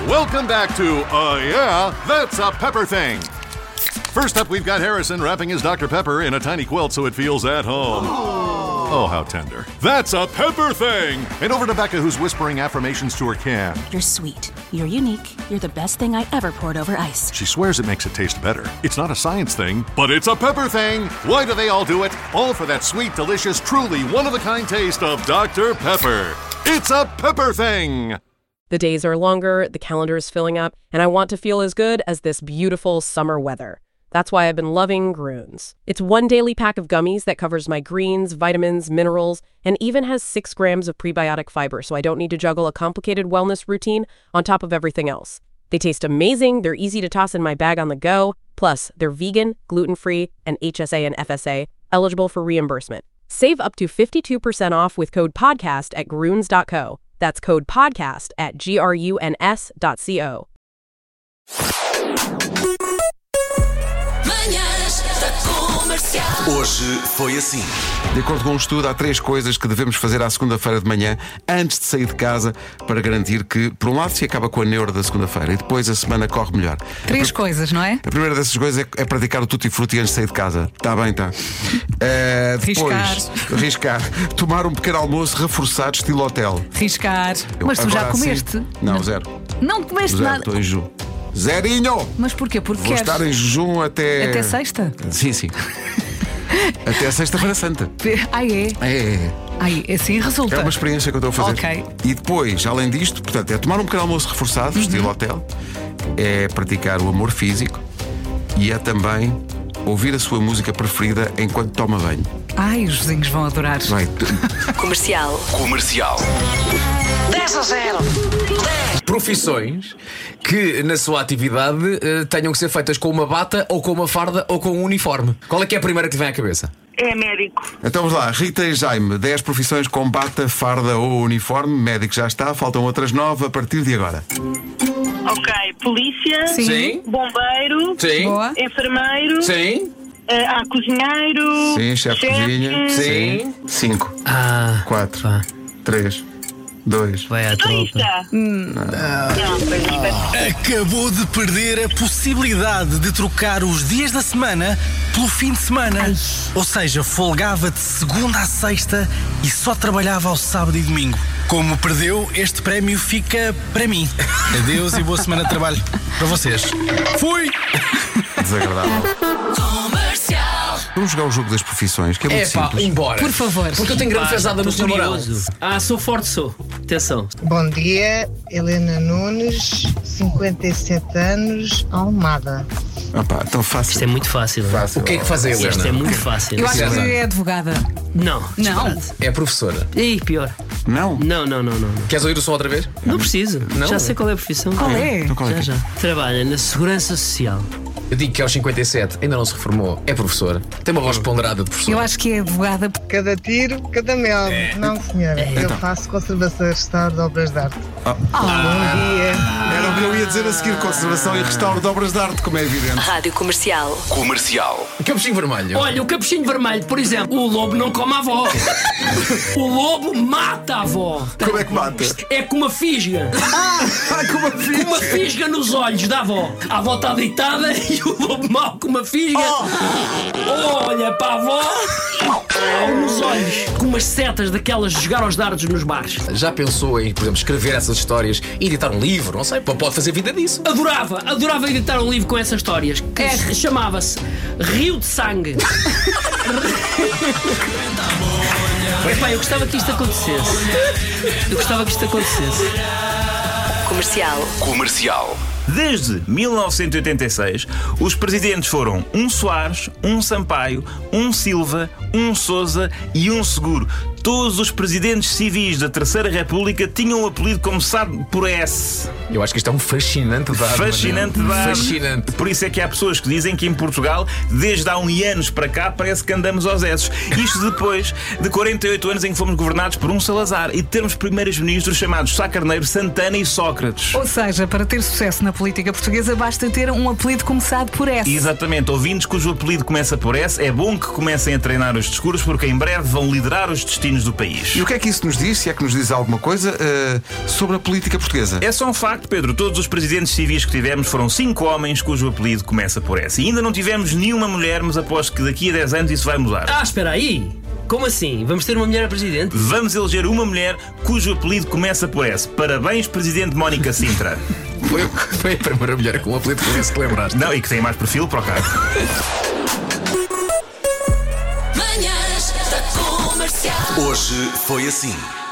Welcome back to, yeah, that's a Pepper Thing. First up, we've got Harrison wrapping his Dr. Pepper in a tiny quilt so it feels at home. Oh, how tender. That's a Pepper Thing! And over to Becca, who's whispering affirmations to her can. You're sweet. You're unique. You're the best thing I ever poured over ice. She swears it makes it taste better. It's not a science thing, but it's a Pepper Thing! Why do they all do it? All for that sweet, delicious, truly one-of-a-kind taste of Dr. Pepper. It's a Pepper Thing! The days are longer, the calendar is filling up, and I want to feel as good as this beautiful summer weather. That's why I've been loving Grüns. It's one daily pack of gummies that covers my greens, vitamins, minerals, and even has 6 grams of prebiotic fiber, so I don't need to juggle a complicated wellness routine on top of everything else. They taste amazing, they're easy to toss in my bag on the go, plus they're vegan, gluten-free, and HSA and FSA, eligible for reimbursement. Save up to 52% off with code PODCAST at Grüns.co. That's code PODCAST at GRUNS.co. Hoje foi assim. De acordo com um estudo, há 3 coisas que devemos fazer à segunda-feira de manhã antes de sair de casa para garantir que, por um lado, se acaba com a neura da segunda-feira e depois a semana corre melhor. 3 coisas, não é? A primeira dessas coisas é praticar o tutti-frutti antes de sair de casa. Está bem, está. Depois, riscar. Tomar um pequeno almoço reforçado, estilo hotel. Riscar. Mas tu já comeste? Assim, não, zero. Não comeste Zero, nada? estou em jejum. Zerinho! Mas porquê? Porque Vou estar em jejum até... Até sexta? Sim. Até a sexta-feira santa. É? É. Assim resulta. É uma experiência que eu estou a fazer. Ok. E depois, além disto, portanto, é tomar um pequeno almoço reforçado, estilo hotel, é praticar o amor físico e é também ouvir a sua música preferida enquanto toma banho. Os vizinhos vão adorar. Vai. Comercial. 10-0. Profissões que na sua atividade tenham que ser feitas com uma bata ou com uma farda ou com um uniforme. Qual é que é a primeira que te vem à cabeça? É médico. Então vamos lá, Rita e Jaime, 10 profissões com bata, farda ou uniforme. Médico já está, faltam outras 9 a partir de agora. Ok, polícia. Sim. Bombeiro. Sim. Boa. Enfermeiro. Sim. Cozinheiro. Sim, chefe de cozinha. Sim. 5, 4, 3, 2. Vai à tropa. Acabou de perder a possibilidade de trocar os dias da semana pelo fim de semana. Ou seja, folgava de segunda a sexta e só trabalhava ao sábado e domingo. Como perdeu, este prémio fica para mim. Adeus e boa semana de trabalho para vocês. Fui! Desagradável. Vamos jogar o jogo das profissões, que é muito simples. Embora. Por favor. Porque eu tenho grande fezada no Sr. Mourão. Sou forte, sou. Atenção. Bom dia, Helena Nunes, 57 anos, Almada. Tão fácil. Isto é muito fácil. O que é que faz a Helena? Isto é muito fácil. Eu acho que é advogada. Não. É professora. E pior. Não? Não. Queres ouvir o som outra vez? Não preciso. Não? Já sei qual é a profissão. Qual é? Então qual é? Já. Trabalha na Segurança Social. Eu digo que aos 57 ainda não se reformou. É professora. Tem uma voz ponderada de professora. Eu acho que é advogada. Cada tiro, cada mel. Não, senhora. Eu faço conservação e restauro de obras de arte. Bom dia. Era o que eu ia dizer a seguir: conservação e restauro de obras de arte, como é evidente. Rádio Comercial. Capuchinho vermelho. Olha, o capuchinho vermelho, por exemplo, o lobo não come a avó. O lobo mata a avó. Como é que mata? É com uma fisga. Com uma fisga. Com uma fisga nos olhos da avó. A avó está deitada e o lobo mau com uma fisga. Olha para a avó. Nos olhos. Com umas setas daquelas de jogar aos dardos nos bares. Já pensou em, por exemplo, escrever essas histórias e editar um livro? Não sei, pode fazer vida disso. Adorava editar um livro com essas histórias. Que chamava-se Rio de Sangue. Epá, eu gostava que isto acontecesse. Comercial. Desde 1986, os presidentes foram um Soares, um Sampaio, um Silva, um Sousa e um Seguro. Todos os presidentes civis da Terceira República tinham o apelido começado por S. Eu acho que isto é um fascinante dado. Fascinante. Por isso é que há pessoas que dizem que em Portugal, desde há uns anos para cá, parece que andamos aos S. Isto depois de 48 anos em que fomos governados por um Salazar e de termos primeiros ministros chamados Sá Carneiro, Santana e Sócrates. Ou seja, para ter sucesso na na política portuguesa, basta ter um apelido começado por S. Exatamente, ouvintes cujo apelido começa por S, é bom que comecem a treinar os discursos, porque em breve vão liderar os destinos do país. E o que é que isso nos diz, se é que nos diz alguma coisa, sobre a política portuguesa? É só um facto, Pedro. Todos os presidentes civis que tivemos foram 5 homens cujo apelido começa por S. E ainda não tivemos nenhuma mulher, mas aposto que daqui a 10 anos isso vai mudar. Espera aí! Como assim? Vamos ter uma mulher a presidente? Vamos eleger uma mulher cujo apelido começa por S. Parabéns, Presidente Mónica Sintra. Foi a primeira mulher com um apelido com esse que lembraste. Não, e que tem mais perfil para o cargo. Manhãs da Comercial. Hoje foi assim.